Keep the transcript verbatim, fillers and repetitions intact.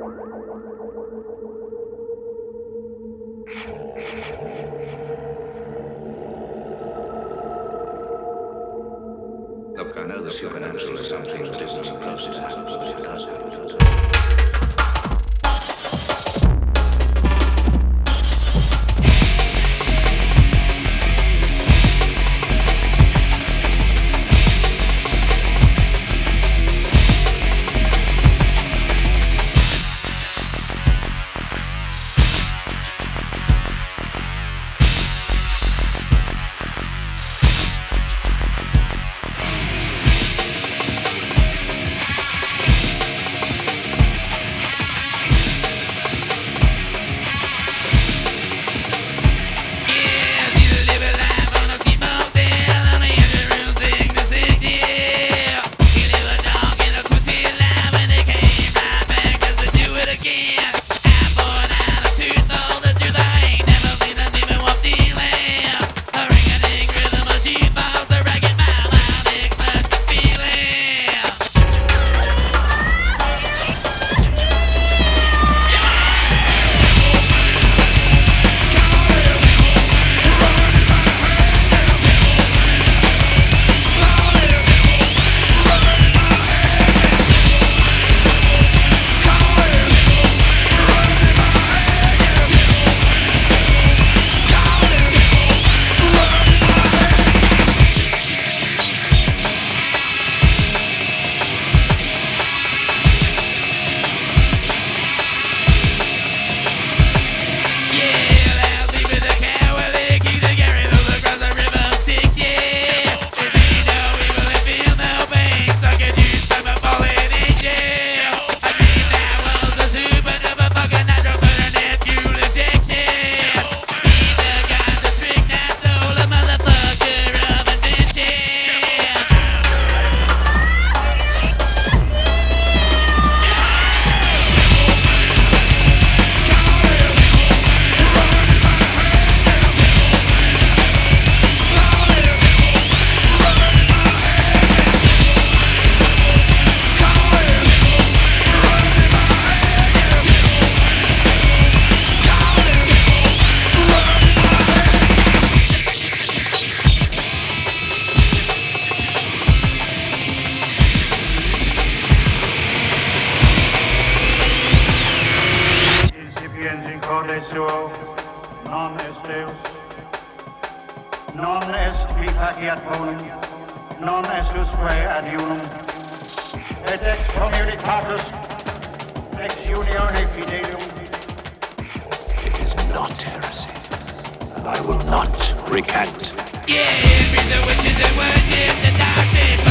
Look, I know the supernatural is something that isn't supposed to happen, but it does happen. suo, non est Deus, non est qui faciat bonum, non est usque ad unum, et ex communicatus, ex unione fidelium. It is not heresy, and I will not recant. Yeah, be the witches and worship the dark people.